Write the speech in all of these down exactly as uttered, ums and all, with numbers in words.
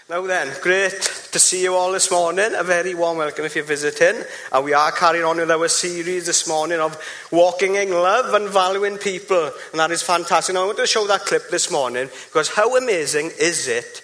Now then, great to see you all this morning. A very warm welcome if you're visiting. And we are carrying on with our series this morning of walking in love and valuing people. And that is fantastic. Now I want to show that clip this morning because how amazing is it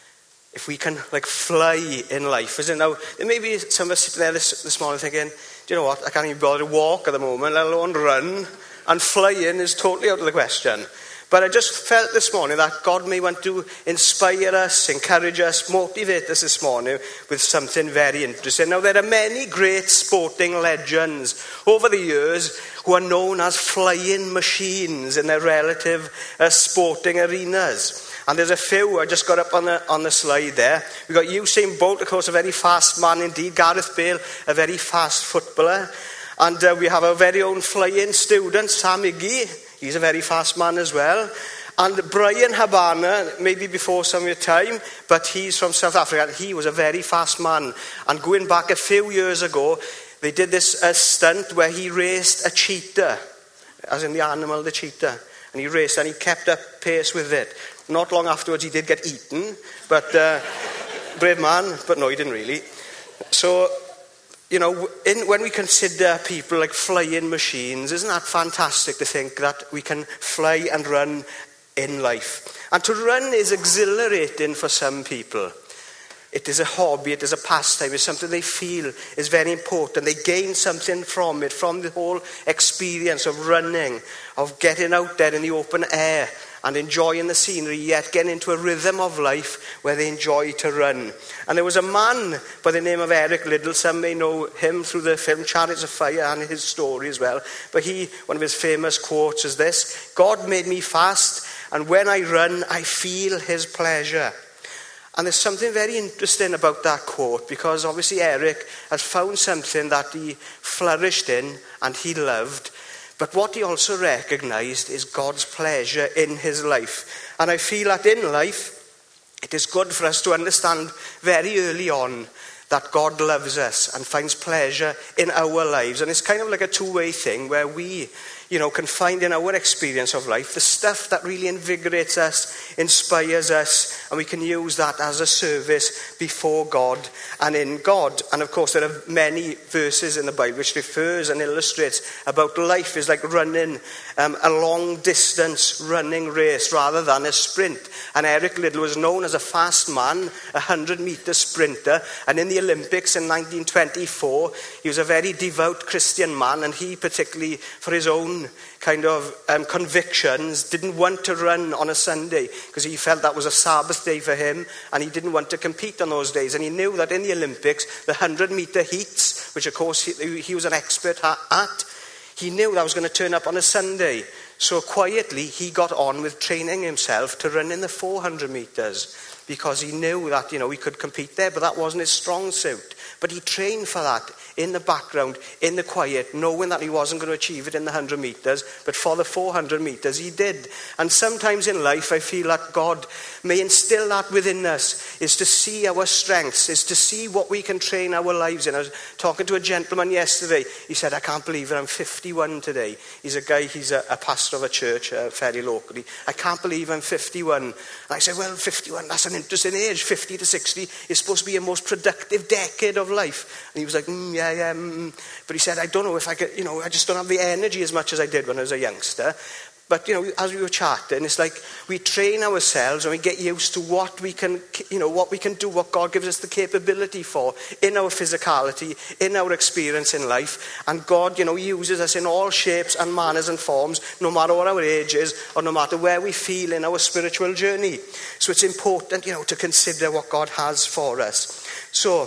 if we can like fly in life? Isn't it? Now, there may be some of us sitting there this, this morning thinking, do you know what, I can't even bother to walk at the moment, let alone run. And flying is totally out of the question. But I just felt this morning that God may want to inspire us, encourage us, motivate us this morning with something very interesting. Now, there are many great sporting legends over the years who are known as flying machines in their relative uh, sporting arenas. And there's a few I just got up on the, on the slide there. We've got Usain Bolt, of course, a very fast man indeed. Gareth Bale, a very fast footballer. And uh, we have our very own flying student, Sam Iggy. He's a very fast man as well. And Brian Habana, maybe before some of your time, but he's from South Africa. He was a very fast man. And going back a few years ago, they did this uh, stunt where he raced a cheetah, as in the animal, the cheetah. And he raced and he kept up pace with it. Not long afterwards, he did get eaten, but uh, brave man, but no, he didn't really. So, you know, in, when we consider people like flying machines, isn't that fantastic to think that we can fly and run in life? And to run is exhilarating for some people. It is a hobby, it is a pastime, it's something they feel is very important. They gain something from it, from the whole experience of running, of getting out there in the open air and enjoying the scenery, yet getting into a rhythm of life where they enjoy to run. And there was a man by the name of Eric Liddell. Some may know him through the film Chariots of Fire and his story as well. But he, one of his famous quotes is this: "God made me fast, and when I run, I feel his pleasure." And there's something very interesting about that quote, because obviously Eric has found something that he flourished in and he loved. But what he also recognized is God's pleasure in his life. And I feel that in life, it is good for us to understand very early on that God loves us and finds pleasure in our lives. And it's kind of like a two-way thing where we, you know, can find in our experience of life the stuff that really invigorates us, inspires us, and we can use that as a service before God and in God. And of course, there are many verses in the Bible which refers and illustrates about life is like running um, a long distance running race rather than a sprint. And Eric Liddell was known as a fast man, a hundred meter sprinter. And in the Olympics in nineteen twenty-four, he was a very devout Christian man, and he particularly, for his own kind of um, convictions, didn't want to run on a Sunday because he felt that was a Sabbath day for him, and he didn't want to compete on those days. And he knew that in the Olympics, the hundred meter heats, which of course he, he was an expert at, he knew that was going to turn up on a Sunday. So quietly, he got on with training himself to run in the four hundred meters because he knew that, you know, he could compete there, but that wasn't his strong suit. But he trained for that in the background, in the quiet, knowing that he wasn't going to achieve it in the one hundred meters, but for the four hundred meters he did. And sometimes in life I feel that God may instill that within us, is to see our strengths, is to see what we can train our lives in. I was talking to a gentleman yesterday. He said, "I can't believe it, I'm fifty-one today." He's a guy, he's a, a pastor of a church uh, fairly locally. "I can't believe I'm fifty-one. And I said, "Well, fifty-one, that's an interesting age. fifty to sixty is supposed to be a most productive decade of life." And he was like, mm, yeah, yeah. Mm. But he said, "I don't know if I could, you know, I just don't have the energy as much as I did when I was a youngster." But, you know, as we were chatting, it's like we train ourselves and we get used to what we can, you know, what we can do, what God gives us the capability for in our physicality, in our experience in life. And God, you know, uses us in all shapes and manners and forms, no matter what our age is or no matter where we feel in our spiritual journey. So it's important, you know, to consider what God has for us. So,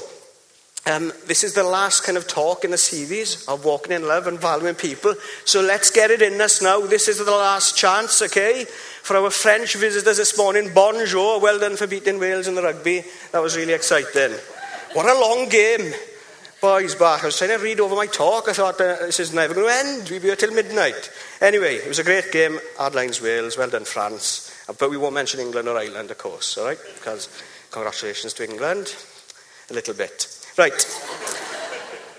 Um, this is the last kind of talk in the series of walking in love and valuing people. So let's get it in us now. This is the last chance, okay? For our French visitors this morning, bonjour. Well done for beating Wales in the rugby. That was really exciting. What a long game. Boys back. I was trying to read over my talk. I thought, uh, this is never going to end. We'll be here till midnight. Anyway, it was a great game. Hard lines Wales. Well done France. But we won't mention England or Ireland, of course, all right? Because congratulations to England. A little bit. Right.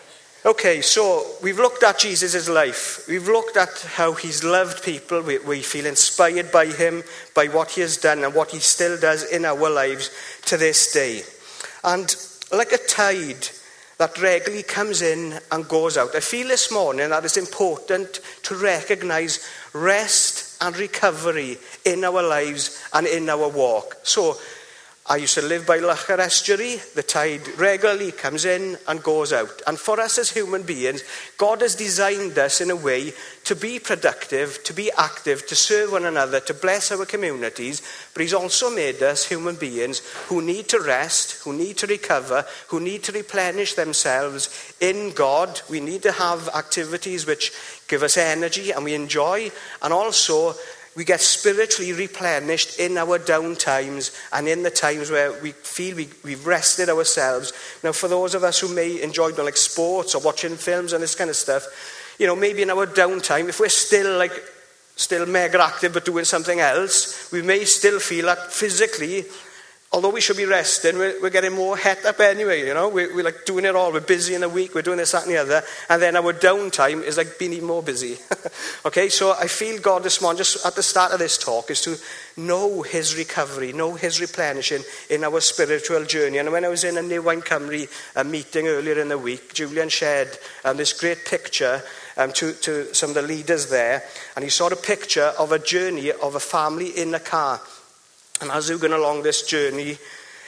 Okay, so we've looked at Jesus' life. We've looked at how he's loved people. We, we feel inspired by him, by what he has done and what he still does in our lives to this day. And like a tide that regularly comes in and goes out, I feel this morning that it's important to recognize rest and recovery in our lives and in our walk. So I used to live by Lachar Estuary. The tide regularly comes in and goes out. And for us as human beings, God has designed us in a way to be productive, to be active, to serve one another, to bless our communities. But he's also made us human beings who need to rest, who need to recover, who need to replenish themselves in God. We need to have activities which give us energy and we enjoy. And also we get spiritually replenished in our down times and in the times where we feel we, we've rested ourselves. Now, for those of us who may enjoy like sports or watching films and this kind of stuff, you know, maybe in our downtime, if we're still like, still mega active but doing something else, we may still feel that physically, although we should be resting, we're, we're getting more het up anyway, you know. We're, we're like doing it all. We're busy in a week. We're doing this, that, and the other. And then our downtime is like being even more busy. Okay, so I feel God this morning, just at the start of this talk, is to know his recovery, know his replenishing in our spiritual journey. And when I was in a New Wine Cymru a meeting earlier in the week, Julian shared um, this great picture um, to, to some of the leaders there. And he saw a picture of a journey of a family in a car. And as they're going along this journey,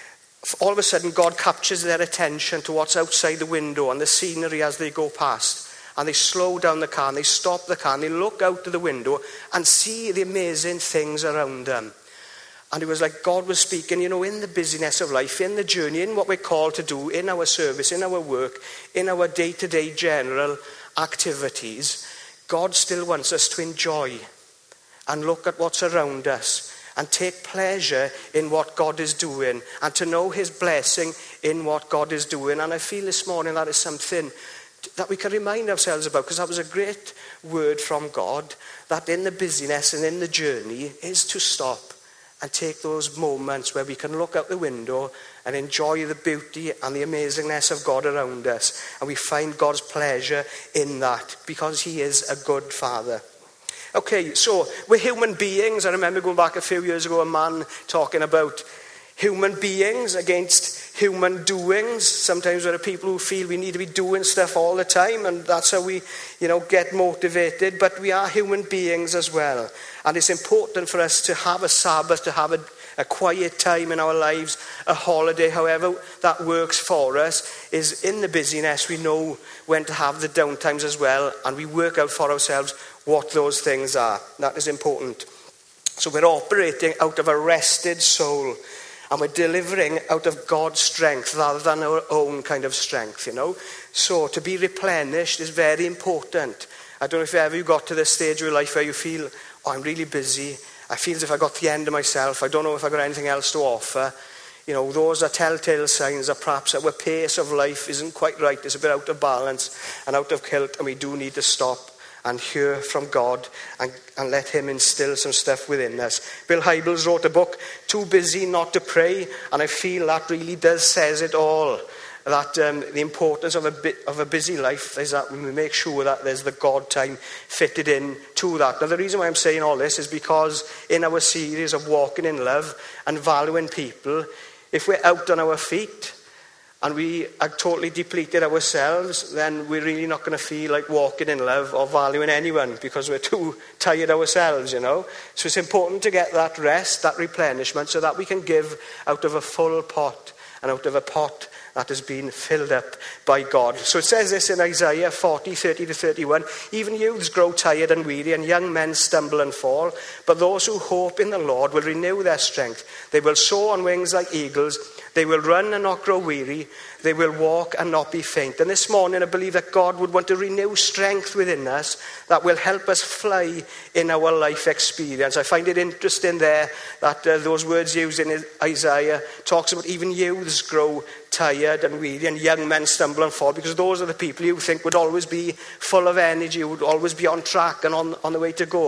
all of a sudden God captures their attention to what's outside the window and the scenery as they go past. And they slow down the car and they stop the car and they look out of the window and see the amazing things around them. And it was like God was speaking, you know, in the busyness of life, in the journey, in what we're called to do, in our service, in our work, in our day-to-day general activities, God still wants us to enjoy and look at what's around us and take pleasure in what God is doing and to know his blessing in what God is doing. And I feel this morning that is something that we can remind ourselves about, because that was a great word from God, that in the busyness and in the journey is to stop and take those moments where we can look out the window and enjoy the beauty and the amazingness of God around us. And we find God's pleasure in that because he is a good Father. Okay, so we're human beings. I remember going back a few years ago, a man talking about human beings against human doings. Sometimes there are people who feel we need to be doing stuff all the time, and that's how we, you know, get motivated. But we are human beings as well. And it's important for us to have a Sabbath, to have a, a quiet time in our lives, a holiday, however that works for us, is in the busyness. We know when to have the downtimes as well, and we work out for ourselves what those things are. That is important. So we're operating out of a rested soul, and we're delivering out of God's strength rather than our own kind of strength, you know. So to be replenished is very important. I don't know if ever you got to the stage of your life where you feel, oh, I'm really busy. I feel as if I got the end of myself. I don't know if I got anything else to offer. You know, those are telltale signs that perhaps our pace of life isn't quite right. It's a bit out of balance and out of kilt, and we do need to stop and hear from God and, and let him instill some stuff within us. Bill Hybels wrote a book, Too Busy Not to Pray, and I feel that really does says it all. That um, the importance of a bit of a busy life is that we make sure that there's the God time fitted in to that. Now, the reason why I'm saying all this is because in our series of walking in love and valuing people, if we're out on our feet and we are totally depleted ourselves, then we're really not going to feel like walking in love or valuing anyone because we're too tired ourselves, you know. So it's important to get that rest, that replenishment, so that we can give out of a full pot and out of a pot that has been filled up by God. So it says this in Isaiah forty, thirty to thirty-one. Even youths grow tired and weary, and young men stumble and fall. But those who hope in the Lord will renew their strength. They will soar on wings like eagles. They will run and not grow weary. They will walk and not be faint. And this morning I believe that God would want to renew strength within us that will help us fly in our life experience. I find it interesting there that uh, those words used in Isaiah talks about even youths grow tired and weary and young men stumble and fall, because those are the people you think would always be full of energy, would always be on track and on, on the way to go.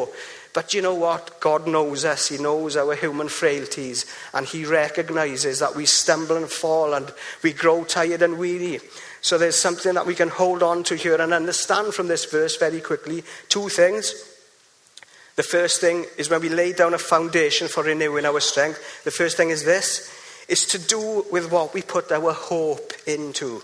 But you know what? God knows us. He knows our human frailties. And he recognizes that we stumble and fall and we grow tired and weary. So there's something that we can hold on to here and understand from this verse very quickly. Two things. The first thing is when we lay down a foundation for renewing our strength. The first thing is this. Is to do with what we put our hope into.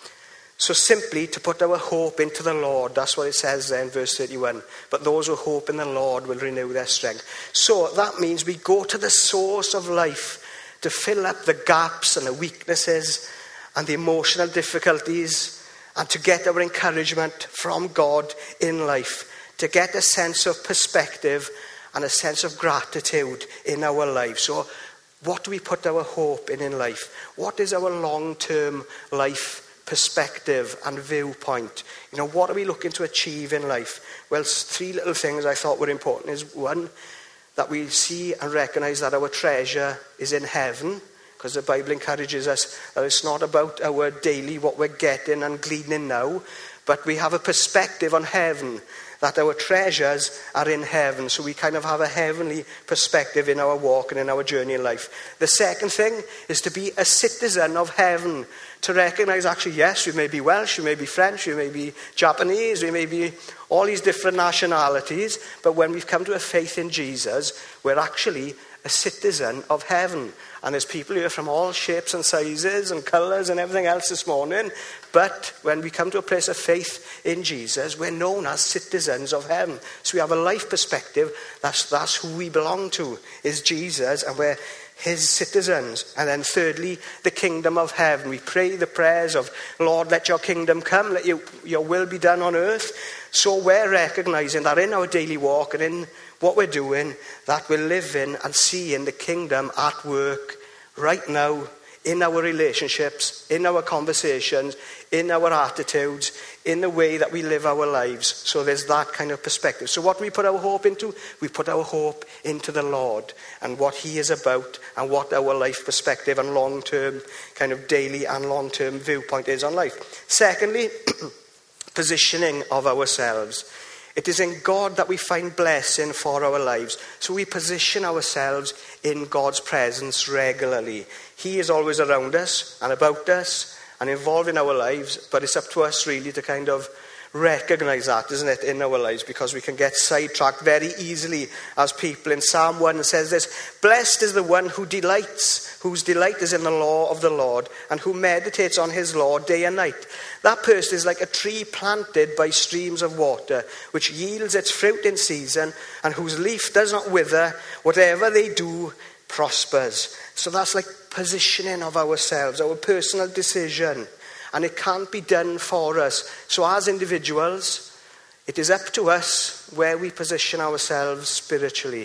So simply to put our hope into the Lord. That's what it says there in verse thirty-one. But those who hope in the Lord will renew their strength. So that means we go to the source of life to fill up the gaps and the weaknesses and the emotional difficulties and to get our encouragement from God in life. To get a sense of perspective and a sense of gratitude in our lives. So what do we put our hope in in life? What is our long-term life perspective and viewpoint? You know, what are we looking to achieve in life? Well, three little things I thought were important is one, that we see and recognize that our treasure is in heaven, because the Bible encourages us that it's not about our daily, what we're getting and gleaning now, but we have a perspective on heaven, that our treasures are in heaven. So we kind of have a heavenly perspective in our walk and in our journey in life. The second thing is to be a citizen of heaven. To recognize actually, yes, we may be Welsh, we may be French, we may be Japanese, we may be all these different nationalities. But when we've come to a faith in Jesus, we're actually a citizen of heaven. And there's people here from all shapes and sizes and colours and everything else this morning. But when we come to a place of faith in Jesus, we're known as citizens of heaven. So we have a life perspective. That's, that's who we belong to, is Jesus, and we're his citizens. And then thirdly, the kingdom of heaven. We pray the prayers of, Lord, let your kingdom come, let your, your will be done on earth. So we're recognizing that in our daily walk and in what we're doing, that we're living and seeing the kingdom at work right now, in our relationships, in our conversations, in our attitudes, in the way that we live our lives. So there's that kind of perspective. So what do we put our hope into? We put our hope into the Lord and what he is about and what our life perspective and long-term kind of daily and long-term viewpoint is on life. Secondly, positioning of ourselves. It is in God that we find blessing for our lives. So we position ourselves in God's presence regularly. He is always around us and about us and involved in our lives, but it's up to us really to kind of recognize that, isn't it, in our lives, because we can get sidetracked very easily as people. In Psalm one it says this, blessed is the one who delights, whose delight is in the law of the Lord, and who meditates on his law day and night. That person is like a tree planted by streams of water, which yields its fruit in season, and whose leaf does not wither. Whatever they do prospers. So that's like positioning of ourselves, our personal decision. And it can't be done for us. So as individuals, it is up to us where we position ourselves spiritually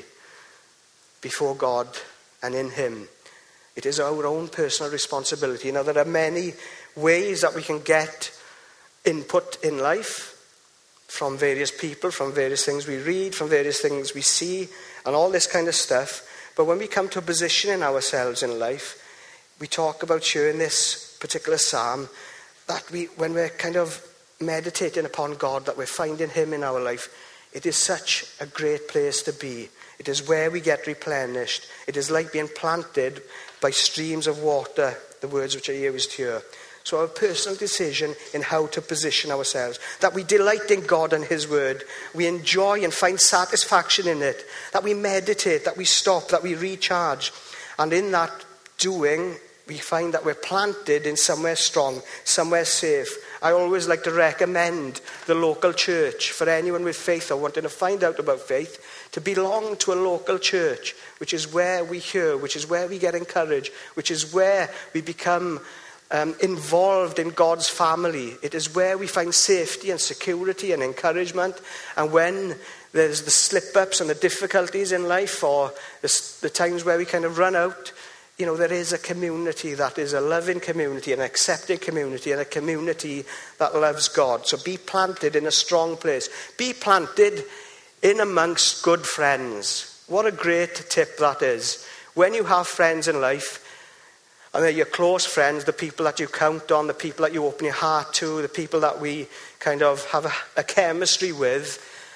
before God and in him. It is our own personal responsibility. Now, there are many ways that we can get input in life from various people, from various things we read, from various things we see, and all this kind of stuff. But when we come to positioning ourselves in life, we talk about here in this particular psalm, that we, when we're kind of meditating upon God, that we're finding him in our life, it is such a great place to be. It is where we get replenished. It is like being planted by streams of water, the words which are used here. So our personal decision in how to position ourselves, that we delight in God and his word, we enjoy and find satisfaction in it, that we meditate, that we stop, that we recharge. And in that doing, we find that we're planted in somewhere strong, somewhere safe. I always like to recommend the local church for anyone with faith or wanting to find out about faith, to belong to a local church, which is where we hear, which is where we get encouraged, which is where we become um, involved in God's family. It is where we find safety and security and encouragement. And when there's the slip-ups and the difficulties in life, or the, the times where we kind of run out, you know, there is a community that is a loving community, an accepting community, and a community that loves God. So be planted in a strong place. Be planted in amongst good friends. What a great tip that is. When you have friends in life, and they're your close friends, the people that you count on, the people that you open your heart to, the people that we kind of have a, a chemistry with,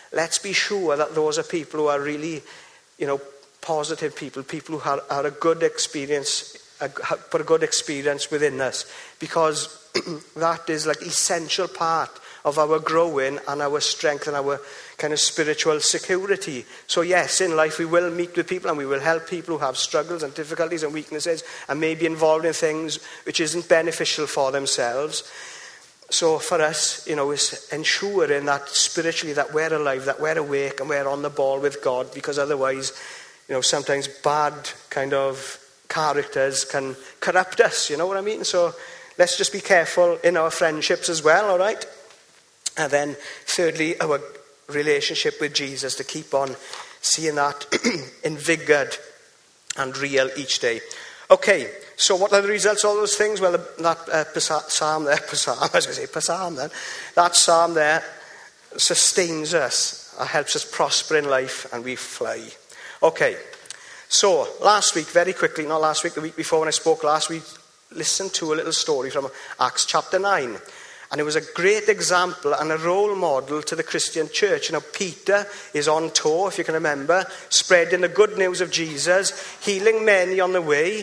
let's be sure that those are people who are really, you know, positive people, people who are, are a good experience, a, put a good experience within us, because that is like essential part of our growing and our strength and our kind of spiritual security. So yes, in life we will meet with people and we will help people who have struggles and difficulties and weaknesses and may be involved in things which isn't beneficial for themselves. So for us, you know, it's ensuring that spiritually that we're alive, that we're awake and we're on the ball with God, because otherwise, you know, sometimes bad kind of characters can corrupt us, you know what I mean? So let's just be careful in our friendships as well, all right? And then thirdly, our relationship with Jesus, to keep on seeing that invigorated and real each day. Okay, so what are the results of all those things? Well, that uh, psalm there, psalm, I was going to say psalm then, that psalm there sustains us, uh, helps us prosper in life, and we fly. Okay, so last week, very quickly, not last week, the week before when I spoke last week, listen to a little story from Acts chapter nine. And it was a great example and a role model to the Christian church. You know, Peter is on tour, if you can remember, spreading the good news of Jesus, healing many on the way.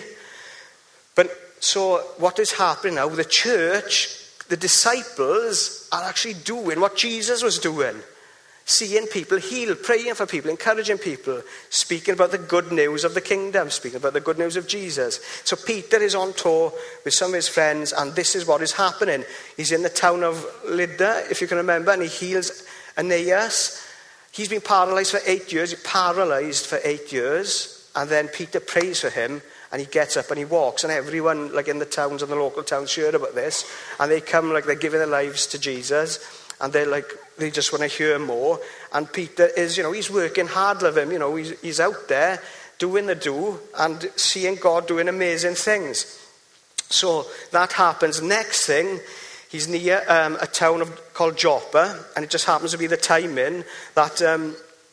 But so what is happening now? The church, the disciples are actually doing what Jesus was doing. Seeing people healed, praying for people, encouraging people, speaking about the good news of the kingdom, speaking about the good news of Jesus. So Peter is on tour with some of his friends, and this is what is happening. He's in the town of Lydda, if you can remember, and he heals Aeneas. He's been paralyzed for eight years, paralyzed for eight years, and then Peter prays for him, and he gets up and he walks, and everyone, like in the towns and the local towns, heard about this, and they come like they're giving their lives to Jesus. And they're like, they just want to hear more. And Peter is, you know, he's working hard, love him. You know, he's, he's out there doing the do and seeing God doing amazing things. So that happens. Next thing, he's near um, a town of, called Joppa. And it just happens to be the timing that, um,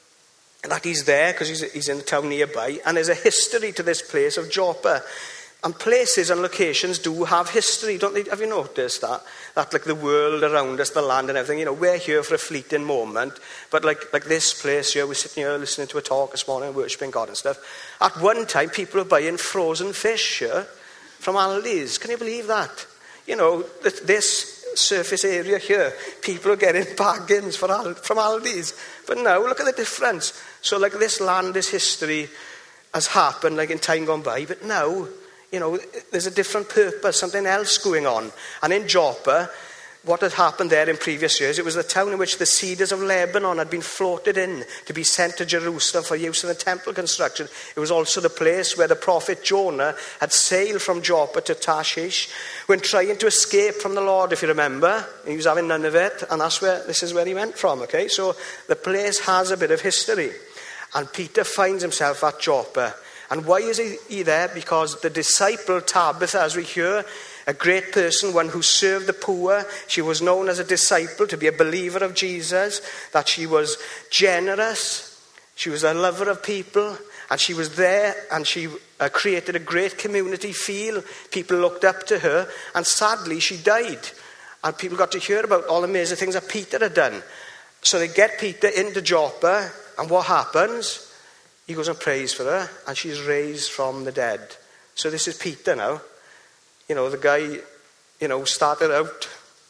that he's there, because he's, he's in the town nearby. And there's a history to this place of Joppa. And places and locations do have history, don't they? Have you noticed that? That like the world around us, the land and everything, you know, we're here for a fleeting moment. But like like this place here, we're sitting here listening to a talk this morning, worshipping God and stuff. At one time, people were buying frozen fish here from Aldi's. Can you believe that? You know, this surface area here, people are getting bargains for Al- from Aldi's. But now, look at the difference. So like this land, this history has happened like in time gone by. But now, you know, there's a different purpose, something else going on. And in Joppa, what had happened there in previous years, it was the town in which the cedars of Lebanon had been floated in to be sent to Jerusalem for use in the temple construction. It was also the place where the prophet Jonah had sailed from Joppa to Tarshish when trying to escape from the Lord, if you remember. He was having none of it, and that's where, this is where he went from, okay? So the place has a bit of history. And Peter finds himself at Joppa. And why is he there? Because the disciple Tabitha, as we hear, a great person, one who served the poor. She was known as a disciple, to be a believer of Jesus, that she was generous, she was a lover of people, and she was there, and she uh, created a great community feel. People looked up to her, and sadly she died. And people got to hear about all the amazing things that Peter had done. So they get Peter into Joppa, and what happens? He goes and prays for her, and she's raised from the dead. So this is Peter now. You know, the guy, you know, started out,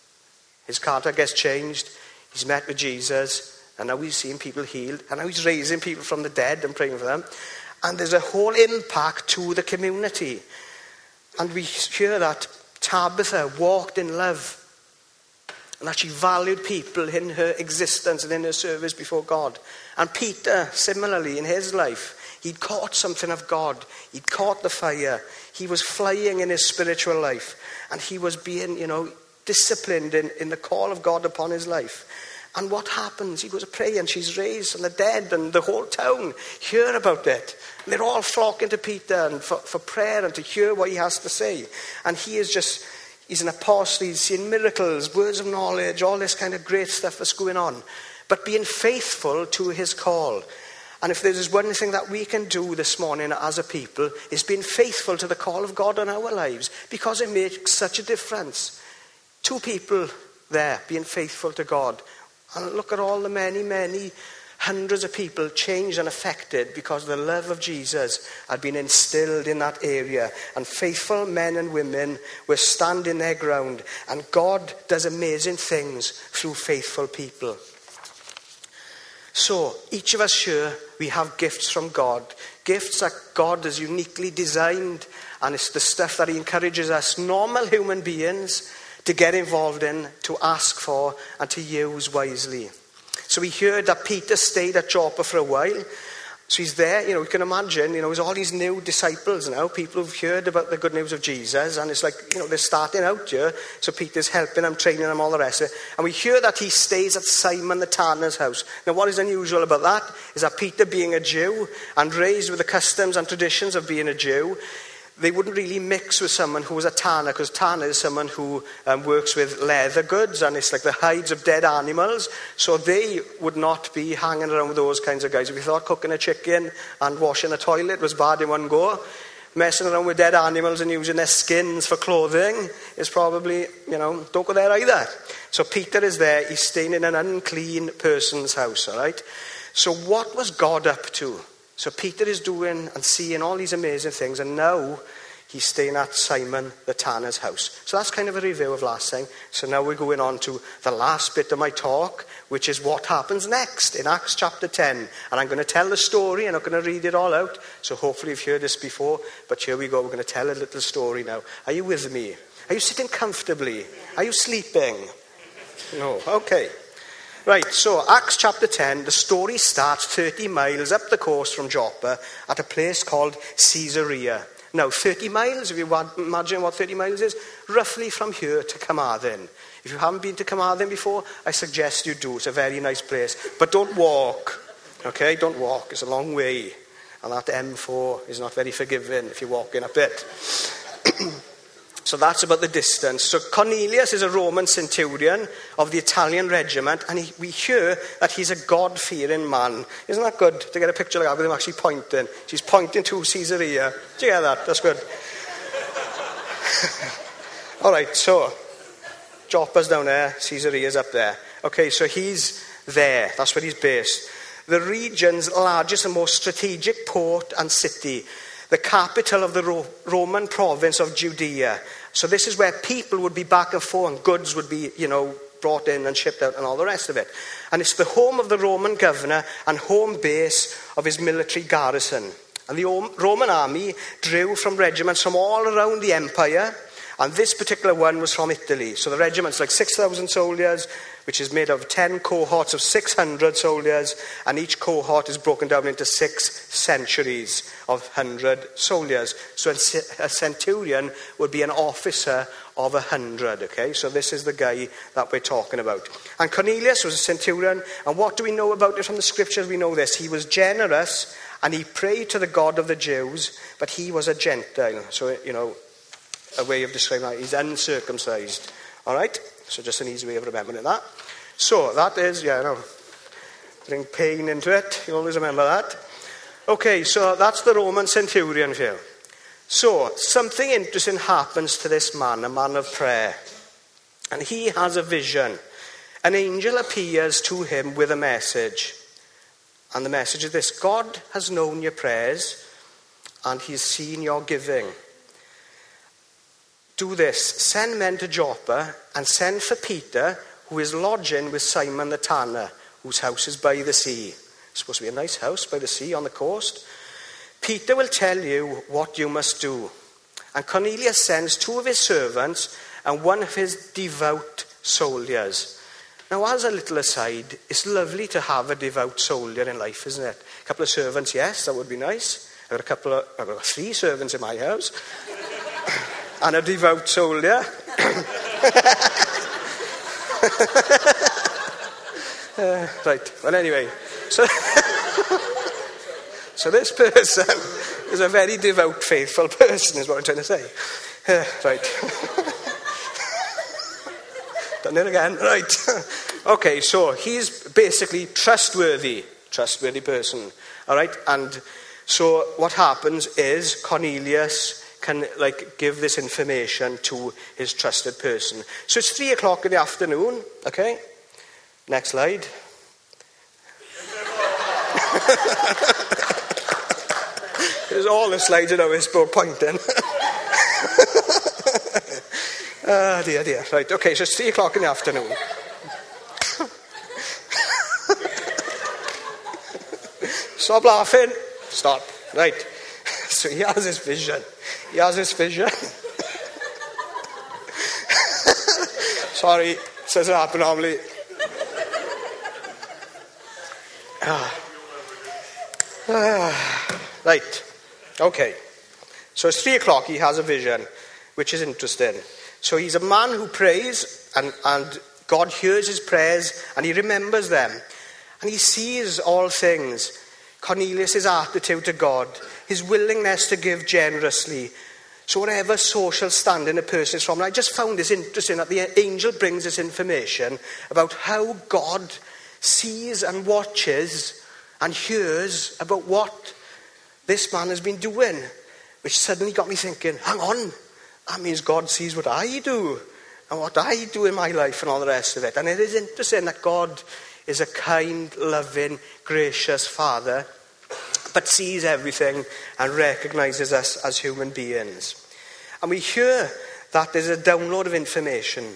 his character gets changed, he's met with Jesus, and now he's seeing people healed, and now he's raising people from the dead and praying for them. And there's a whole impact to the community. And we hear that Tabitha walked in love, and that she valued people in her existence and in her service before God. And Peter, similarly, in his life, he'd caught something of God. He'd caught the fire. He was flying in his spiritual life. And he was being, you know, disciplined in, in the call of God upon his life. And what happens? He goes to pray, and she's raised from the dead, and the whole town hear about it. And they're all flocking to Peter and for, for prayer and to hear what he has to say. And he is just... He's an apostle, he's seen miracles, words of knowledge, all this kind of great stuff that's going on. But being faithful to his call. And if there's one thing that we can do this morning as a people, is being faithful to the call of God on our lives. Because it makes such a difference. Two people there being faithful to God. And look at all the many, many hundreds of people changed and affected because the love of Jesus had been instilled in that area. And faithful men and women were standing their ground. And God does amazing things through faithful people. So, each of us here, we have gifts from God. Gifts that God has uniquely designed. And it's the stuff that he encourages us, normal human beings, to get involved in, to ask for, and to use wisely. So we heard that Peter stayed at Joppa for a while. So he's there, you know, you can imagine, you know, there's all these new disciples now, people who've heard about the good news of Jesus, and it's like, you know, they're starting out here. So Peter's helping them, training them, all the rest of it. And we hear that he stays at Simon the tanner's house. Now what is unusual about that is that Peter, being a Jew and raised with the customs and traditions of being a Jew, they wouldn't really mix with someone who was a tanner, because tanner is someone who um, works with leather goods, and it's like the hides of dead animals. So they would not be hanging around with those kinds of guys. If you thought cooking a chicken and washing a toilet was bad in one go, messing around with dead animals and using their skins for clothing is probably, you know, don't go there either. So Peter is there, he's staying in an unclean person's house, all right? So what was God up to? So Peter is doing and seeing all these amazing things, and now he's staying at Simon the tanner's house. So that's kind of a review of last time. So now we're going on to the last bit of my talk, which is what happens next in Acts chapter ten. And I'm going to tell the story, and I'm going to read it all out. So hopefully you've heard this before, but here we go. We're going to tell a little story now. Are you with me? Are you sitting comfortably? Are you sleeping? No. Okay. Right, so Acts chapter ten, the story starts thirty miles up the coast from Joppa at a place called Caesarea. Now, thirty miles, if you imagine what thirty miles is, roughly from here to Carmarthen. If you haven't been to Carmarthen before, I suggest you do. It's a very nice place. But don't walk, okay? Don't walk. It's a long way. And that M four is not very forgiving if you're walking up it. So that's about the distance. So Cornelius is a Roman centurion of the Italian regiment, and he, we hear that he's a God-fearing man. Isn't that good to get a picture like that with him actually pointing? She's pointing to Caesarea. Do you get that? That's good. All right, so Joppa's down there, Caesarea's up there. Okay, so he's there. That's where he's based. The region's largest and most strategic port and city. The capital of the Ro- Roman province of Judea. So this is where people would be back and forth, and goods would be, you know, brought in and shipped out and all the rest of it. And it's the home of the Roman governor and home base of his military garrison. And the Roman army drew from regiments from all around the empire, and this particular one was from Italy. So the regiment's like six thousand soldiers, which is made of ten cohorts of six hundred soldiers, and each cohort is broken down into six centuries of one hundred soldiers. So a centurion would be an officer of one hundred, okay? So this is the guy that we're talking about. And Cornelius was a centurion, and what do we know about it from the scriptures? We know this. He was generous, and he prayed to the God of the Jews, but he was a Gentile. So, you know, a way of describing that, he's uncircumcised. All right? So just an easy way of remembering that. So that is, yeah, no, bring pain into it. You always remember that. Okay, so that's the Roman centurion here. So something interesting happens to this man, a man of prayer. And he has a vision. An angel appears to him with a message. And the message is this: God has known your prayers, and he's seen your giving. Do this, send men to Joppa and send for Peter, who is lodging with Simon the tanner, whose house is by the sea. It's supposed to be a nice house by the sea on the coast. Peter will tell you what you must do. And Cornelius sends two of his servants and one of his devout soldiers. Now, as a little aside, it's lovely to have a devout soldier in life, isn't it? A couple of servants, yes, that would be nice. I've got a couple of, I've got three servants in my house. And a devout soldier. uh, right, well anyway. So, so this person is a very devout, faithful person, is what I'm trying to say. Uh, right. Done it again. Right. Okay, so he's basically trustworthy. Trustworthy person. All right, and so what happens is Cornelius can like give this information to his trusted person. So it's three o'clock in the afternoon, okay? Next slide. There's all the slides in our book pointing. Ah, dear, dear. Right, okay, so it's three o'clock in the afternoon. Stop laughing. Stop. Right. So he has his vision. He has his vision. Sorry, it doesn't happen normally. Ah. Ah. Right. Okay. So it's three o'clock. He has a vision, which is interesting. So he's a man who prays, and, and God hears his prayers, and he remembers them. And he sees all things. Cornelius' attitude to God, his willingness to give generously. So whatever social standing a person is from, and I just found this interesting that the angel brings this information about how God sees and watches and hears about what this man has been doing, which suddenly got me thinking, hang on, that means God sees what I do and what I do in my life and all the rest of it. And it is interesting that God is a kind, loving, gracious Father, but sees everything and recognises us as human beings. And we hear that there's a download of information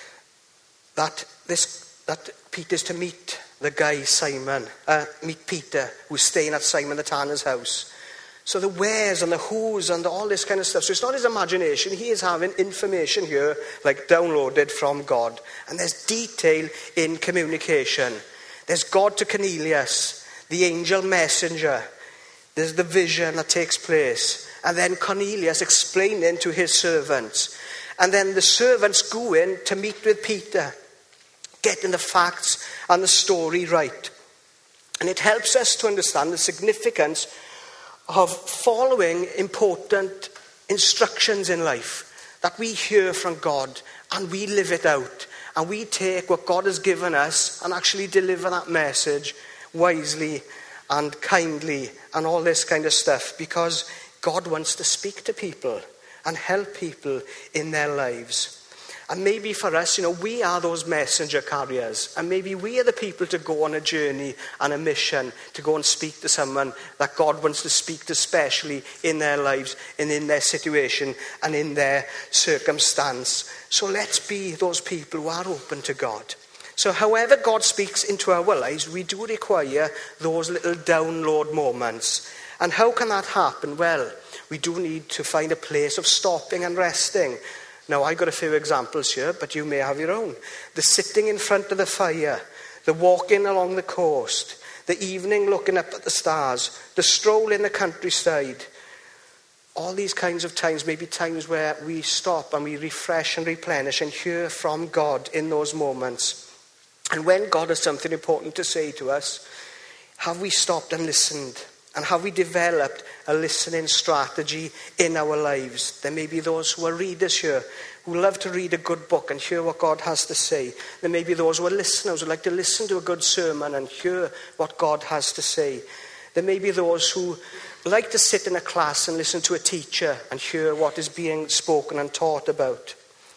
that this that Peter's to meet the guy Simon, uh, meet Peter, who's staying at Simon the tanner's house. So the wheres and the who's and all this kind of stuff. So it's not his imagination. He is having information here, like downloaded from God. And there's detail in communication. There's God to Cornelius, the angel messenger. There's the vision that takes place. And then Cornelius explaining to his servants. And then the servants go in to meet with Peter, getting the facts and the story right. And it helps us to understand the significance of following important instructions in life that we hear from God and we live it out. And we take what God has given us and actually deliver that message wisely and kindly and all this kind of stuff, because God wants to speak to people and help people in their lives. And maybe for us, you know, we are those messenger carriers, and maybe we are the people to go on a journey and a mission to go and speak to someone that God wants to speak to, especially in their lives and in their situation and in their circumstance. So let's be those people who are open to God. So however God speaks into our lives, we do require those little download moments. And how can that happen? Well, we do need to find a place of stopping and resting. Now, I've got a few examples here, but you may have your own. The sitting in front of the fire, the walking along the coast, the evening looking up at the stars, the stroll in the countryside. All these kinds of times may be times where we stop and we refresh and replenish and hear from God in those moments. And when God has something important to say to us, have we stopped and listened? And have we developed a listening strategy in our lives? There may be those who are readers here who love to read a good book and hear what God has to say. There may be those who are listeners who like to listen to a good sermon and hear what God has to say. There may be those who like to sit in a class and listen to a teacher and hear what is being spoken and taught about.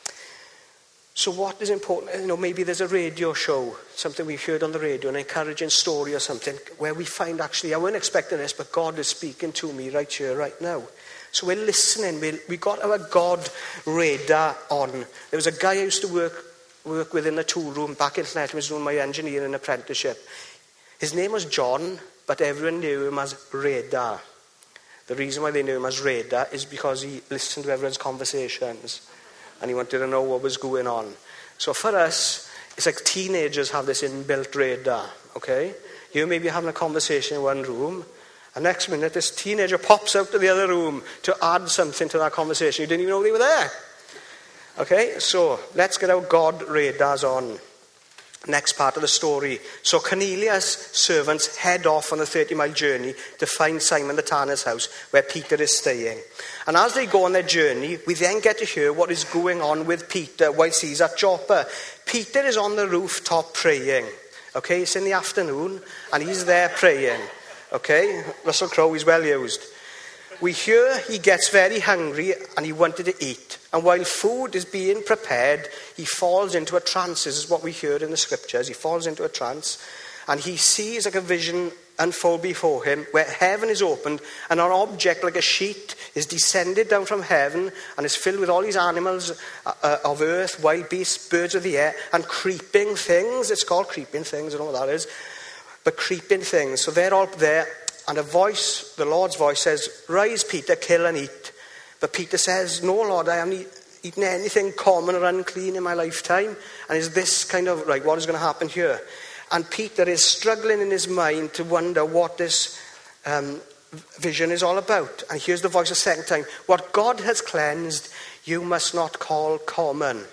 So what is important, you know, maybe there's a radio show, something we heard on the radio, an encouraging story or something, where we find actually, I wasn't expecting this, but God is speaking to me right here, right now. So we're listening, we we got our God radar on. There was a guy I used to work work with in the tool room back in Llanelli, was doing my engineering apprenticeship. His name was John, but everyone knew him as Radar. The reason why they knew him as Radar is because he listened to everyone's conversations. And he wanted to know what was going on. So for us, it's like teenagers have this inbuilt radar, okay? You may be having a conversation in one room, and next minute this teenager pops out to the other room to add something to that conversation. You didn't even know they were there. Okay, so let's get our God radars on. Next part of the story. So Cornelius' servants head off on a thirty-mile journey to find Simon the tanner's house where Peter is staying. And as they go on their journey, we then get to hear what is going on with Peter whilst he's at Joppa. Peter is on the rooftop praying. Okay, it's in the afternoon and he's there praying. Okay, Russell Crowe is well used. We hear he gets very hungry and he wanted to eat. And while food is being prepared, he falls into a trance. This is what we hear in the scriptures. He falls into a trance and he sees like a vision unfold before him where heaven is opened and an object like a sheet is descended down from heaven and is filled with all these animals uh, uh, of earth, wild beasts, birds of the air, and creeping things. It's called creeping things. I don't know what that is. But creeping things. So they're all there. And a voice, the Lord's voice says, "Rise, Peter, kill and eat." But Peter says, "No, Lord, I haven't eaten anything common or unclean in my lifetime." And is this kind of, right, what is going to happen here? And Peter is struggling in his mind to wonder what this um, vision is all about. And here's the voice a second time. "What God has cleansed, you must not call common."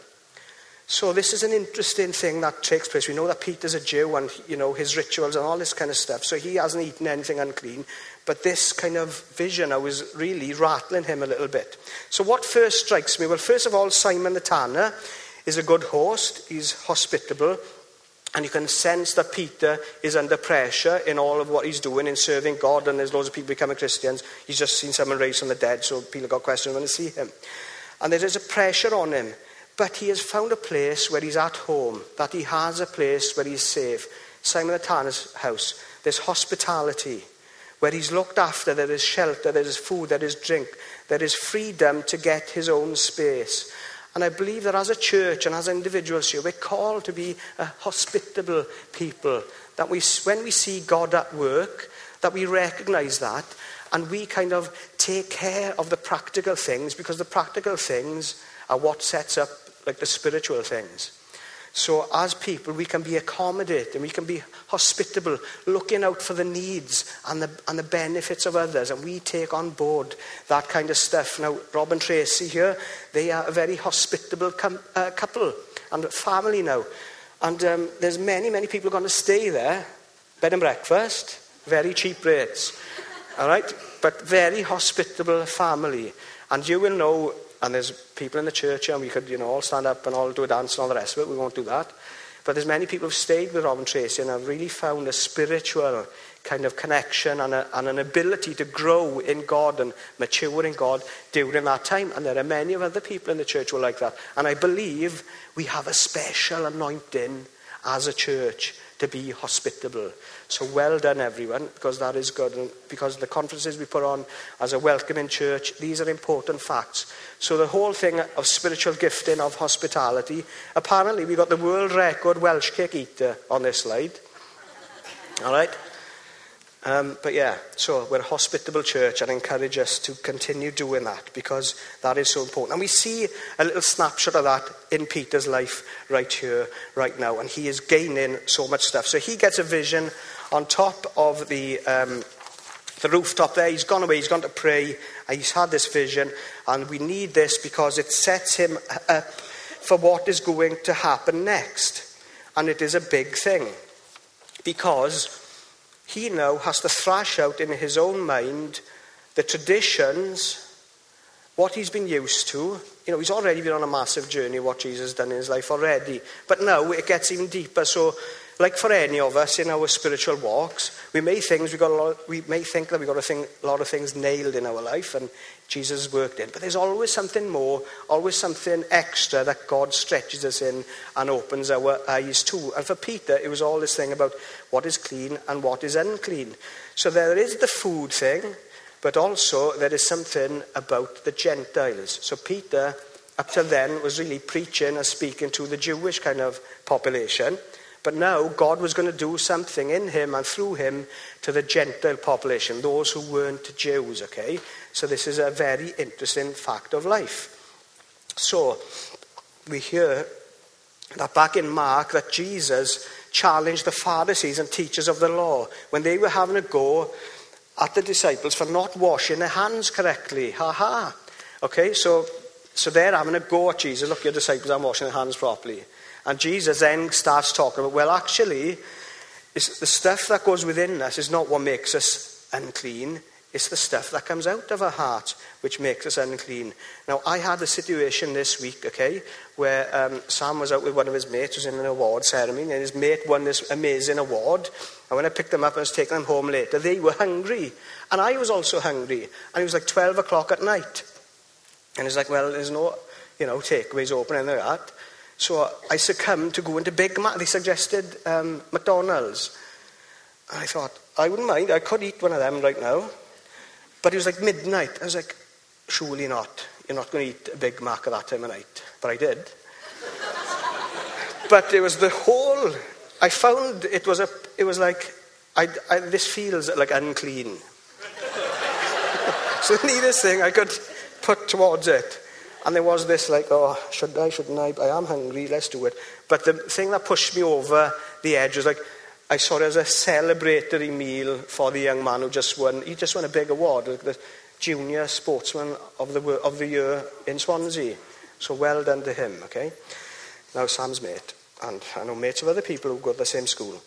So this is an interesting thing that takes place. We know that Peter's a Jew and, you know, his rituals and all this kind of stuff. So he hasn't eaten anything unclean. But this kind of vision, I was really rattling him a little bit. So what first strikes me? Well, first of all, Simon the Tanner is a good host. He's hospitable. And you can sense that Peter is under pressure in all of what he's doing in serving God. And there's loads of people becoming Christians. He's just seen someone raised from the dead. So people got questions when they see him. And there is a pressure on him. But he has found a place where he's at home, that he has a place where he's safe. Simon the Tanner's house. There's hospitality, where he's looked after, there is shelter, there is food, there is drink, there is freedom to get his own space. And I believe that as a church and as individuals here, we're called to be a hospitable people. That we, when we see God at work, that we recognize that, and we kind of take care of the practical things, because the practical things are what sets up like the spiritual things. So as people, we can be accommodating, we can be hospitable, looking out for the needs and the and the benefits of others, and we take on board that kind of stuff. Now, Rob and Tracy here, they are a very hospitable com- uh, couple and family now. And um, there's many, many people going to stay there, bed and breakfast, very cheap rates, all right? But very hospitable family. And you will know, and there's people in the church and we could, you know, all stand up and all do a dance and all the rest of it. We won't do that. But there's many people who've stayed with Rob and Tracy and have really found a spiritual kind of connection and, a, and an ability to grow in God and mature in God during that time. And there are many of other people in the church who are like that. And I believe we have a special anointing as a church to be hospitable. So well done, everyone, because that is good. And because the conferences we put on as a welcoming church, these are important facts. So the whole thing of spiritual gifting, of hospitality, apparently we got the world record Welsh cake eater on this slide. All right? Um, but yeah, so we're a hospitable church, and I encourage us to continue doing that because that is so important. And we see a little snapshot of that in Peter's life right here, right now. And he is gaining so much stuff. So he gets a vision on top of the um, the rooftop there. He's gone away, he's gone to pray, and he's had this vision. And we need this because it sets him up for what is going to happen next. And it is a big thing because he now has to thrash out in his own mind the traditions, what he's been used to. You know, he's already been on a massive journey, what Jesus has done in his life already. But now it gets even deeper. So, like for any of us in our spiritual walks, we may think we got a lot, we may think that we got a, thing, a lot of things nailed in our life, and Jesus has worked in. But there's always something more, always something extra that God stretches us in and opens our eyes to. And for Peter, it was all this thing about what is clean and what is unclean. So there is the food thing, but also there is something about the Gentiles. So Peter, up till then, was really preaching and speaking to the Jewish kind of population. But now God was going to do something in him and through him to the Gentile population, those who weren't Jews, okay? So this is a very interesting fact of life. So we hear that back in Mark that Jesus challenged the Pharisees and teachers of the law when they were having a go at the disciples for not washing their hands correctly. Ha ha. Okay, so, so they're having a go at Jesus. Look, your disciples aren't washing their hands properly. And Jesus then starts talking about, well, actually, it's the stuff that goes within us is not what makes us unclean. It's the stuff that comes out of our hearts which makes us unclean. Now, I had a situation this week, okay, where um, Sam was out with one of his mates, was in an award ceremony, and his mate won this amazing award. And when I picked them up and was taking them home later, they were hungry. And I was also hungry. And it was like twelve o'clock at night. And it's like, well, there's no, you know, takeaways open and like that. So I succumbed to going to Big Mac. They suggested um, McDonald's. And I thought, I wouldn't mind. I could eat one of them right now. But it was like midnight. I was like, surely not. You're not going to eat a Big Mac at that time of night. But I did. But it was the whole... I found it was a... It was like, I, I, this feels like unclean. So the neatest thing I could put towards it. And there was this like, oh, should I, shouldn't I? I am hungry, let's do it. But the thing that pushed me over the edge was like, I saw it as a celebratory meal for the young man who just won. He just won a big award, like the Junior Sportsman of the of the Year in Swansea. So well done to him, okay? Now Sam's mate, and I know mates of other people who go to the same school.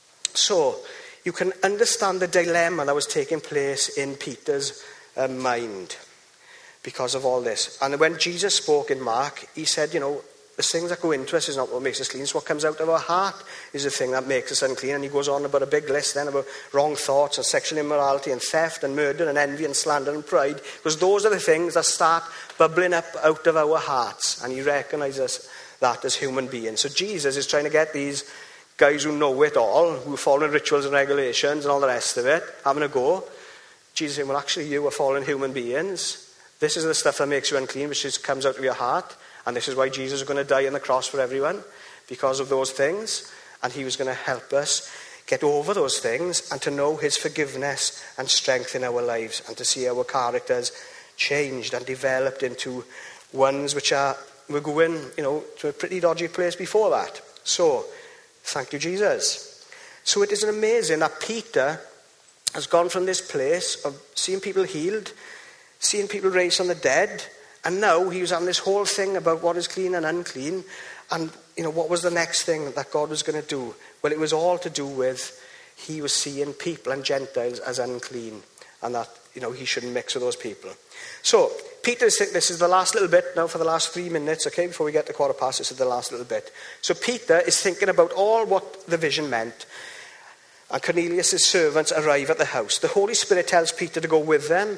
So you can understand the dilemma that was taking place in Peter's uh, mind because of all this. And when Jesus spoke in Mark, he said, you know, the things that go into us is not what makes us clean. It's what comes out of our heart is the thing that makes us unclean. And he goes on about a big list then about wrong thoughts and sexual immorality and theft and murder and envy and slander and pride. Because those are the things that start bubbling up out of our hearts. And he recognizes that as human beings. So Jesus is trying to get these guys who know it all, who follow rituals and regulations and all the rest of it, having a go. Jesus saying, well, actually, you are fallen human beings. This is the stuff that makes you unclean, which is, comes out of your heart. And this is why Jesus is going to die on the cross for everyone, because of those things. And he was going to help us get over those things and to know his forgiveness and strength in our lives and to see our characters changed and developed into ones which are, we're going, you know, to a pretty dodgy place before that. So, thank you, Jesus. So it is amazing that Peter has gone from this place of seeing people healed, seeing people raised from the dead, and now he was having this whole thing about what is clean and unclean. And, you know, what was the next thing that God was going to do? Well, it was all to do with he was seeing people and Gentiles as unclean. And that, you know, he shouldn't mix with those people. So, Peter is thinking, this is the last little bit now for the last three minutes, okay, before we get to quarter past, this is the last little bit. So Peter is thinking about all what the vision meant. And Cornelius' servants arrive at the house. The Holy Spirit tells Peter to go with them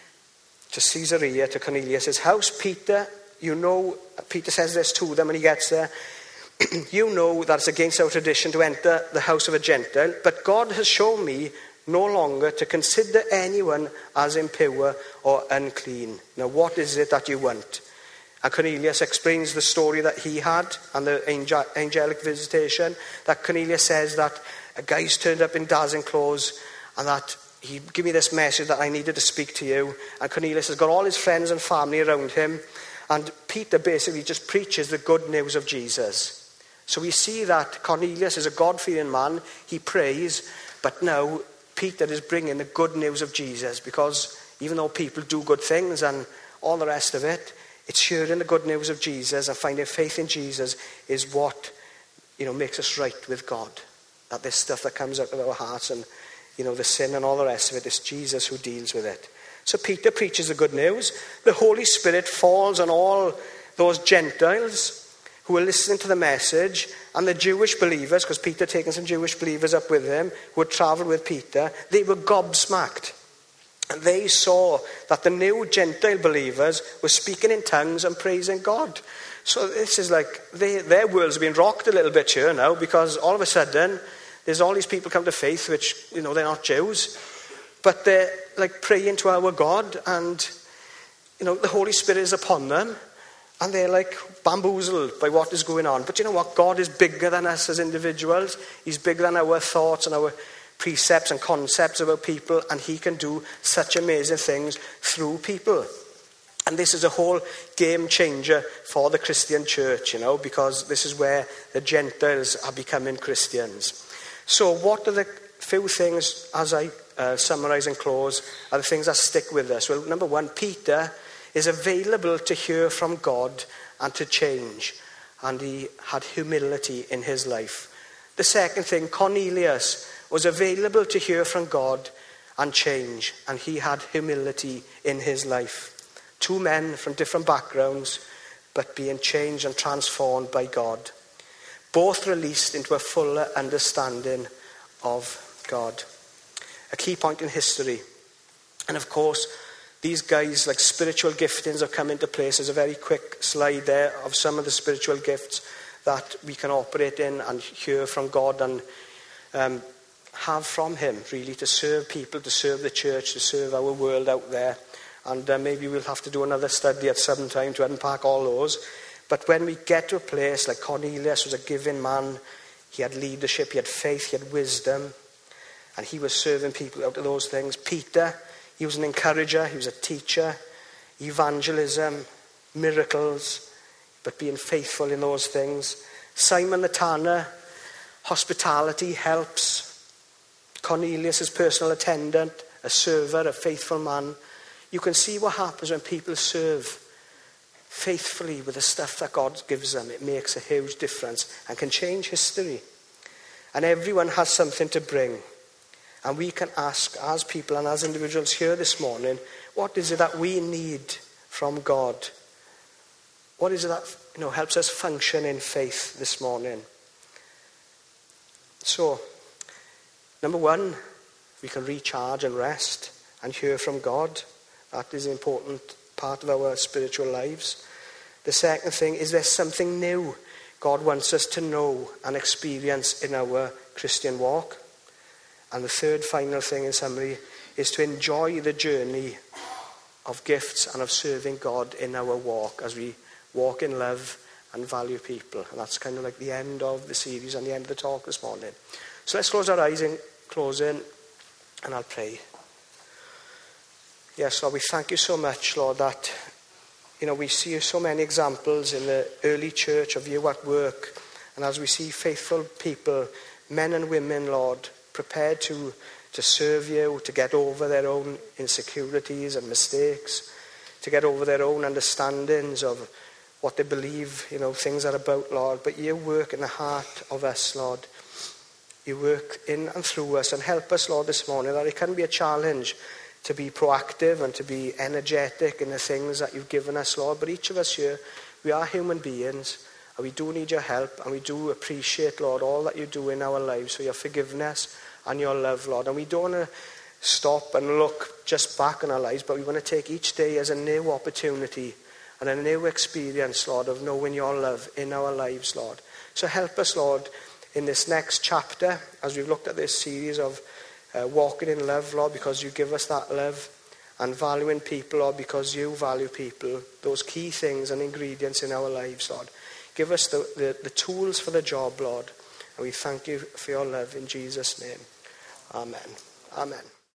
to Caesarea, to Cornelius' house. Peter, you know, Peter says this to them when he gets there. You know that it's against our tradition to enter the house of a Gentile, but God has shown me no longer to consider anyone as impure or unclean. Now, what is it that you want? And Cornelius explains the story that he had and the angel, angelic visitation. That Cornelius says that a guy's turned up in dazzling clothes and that he gave me this message that I needed to speak to you. And Cornelius has got all his friends and family around him. And Peter basically just preaches the good news of Jesus. So we see that Cornelius is a God-fearing man. He prays. But now Peter is bringing the good news of Jesus. Because even though people do good things and all the rest of it, it's sharing the good news of Jesus and finding faith in Jesus is what, you know, makes us right with God. That this stuff that comes out of our hearts and, you know, the sin and all the rest of it, it's Jesus who deals with it. So Peter preaches the good news. The Holy Spirit falls on all those Gentiles who are listening to the message, and the Jewish believers, because Peter had taken some Jewish believers up with him who had travelled with Peter, they were gobsmacked. And they saw that the new Gentile believers were speaking in tongues and praising God. So this is like, they, their world's been rocked a little bit here now, because all of a sudden, there's all these people come to faith, which, you know, they're not Jews. But they're like praying to our God, and, you know, the Holy Spirit is upon them. And they're like bamboozled by what is going on. But you know what? God is bigger than us as individuals. He's bigger than our thoughts and our precepts and concepts about people. And he can do such amazing things through people. And this is a whole game changer for the Christian church, you know, because this is where the Gentiles are becoming Christians. So what are the few things, as I uh, summarize and close, are the things that stick with us? Well, number one, Peter is available to hear from God and to change. And he had humility in his life. The second thing, Cornelius was available to hear from God and change, and he had humility in his life. Two men from different backgrounds, but being changed and transformed by God. Both released into a fuller understanding of God. A key point in history. And of course, these guys, like spiritual giftings, have come into place. There's a very quick slide there of some of the spiritual gifts that we can operate in and hear from God and um, have from him, really, to serve people, to serve the church, to serve our world out there. And uh, maybe we'll have to do another study at some time to unpack all those. But when we get to a place like Cornelius was a giving man, he had leadership, he had faith, he had wisdom, and he was serving people out of those things. Peter, he was an encourager, he was a teacher, evangelism, miracles, but being faithful in those things. Simon the tanner, hospitality, helps. Cornelius, his personal attendant, a server, a faithful man. You can see what happens when people serve faithfully with the stuff that God gives them. It makes a huge difference and can change history. And everyone has something to bring. And we can ask, as people and as individuals here this morning, what is it that we need from God? What is it that, you know, helps us function in faith this morning? So, number one, we can recharge and rest and hear from God. That is an important part of our spiritual lives. The second thing is there's something new God wants us to know and experience in our Christian walk. And the third final thing in summary is to enjoy the journey of gifts and of serving God in our walk as we walk in love and value people. And that's kind of like the end of the series and the end of the talk this morning. So let's close our eyes in closing and I'll pray. Yes, Lord, we thank you so much, Lord, that, you know, we see so many examples in the early church of you at work. And as we see faithful people, men and women, Lord, prepared to, to serve you, to get over their own insecurities and mistakes, to get over their own understandings of what they believe, you know, things are about, Lord. But you work in the heart of us, Lord. You work in and through us and help us, Lord, this morning, that it can be a challenge to be proactive and to be energetic in the things that you've given us, Lord. But each of us here, we are human beings and we do need your help and we do appreciate, Lord, all that you do in our lives for your forgiveness and your love, Lord. And we don't want to stop and look just back on our lives, but we want to take each day as a new opportunity and a new experience, Lord, of knowing your love in our lives, Lord. So help us, Lord, in this next chapter, as we've looked at this series of uh, walking in love, Lord, because you give us that love, and valuing people, Lord, because you value people, those key things and ingredients in our lives, Lord. Give us the, the, the tools for the job, Lord, and we thank you for your love in Jesus' name. Amen. Amen.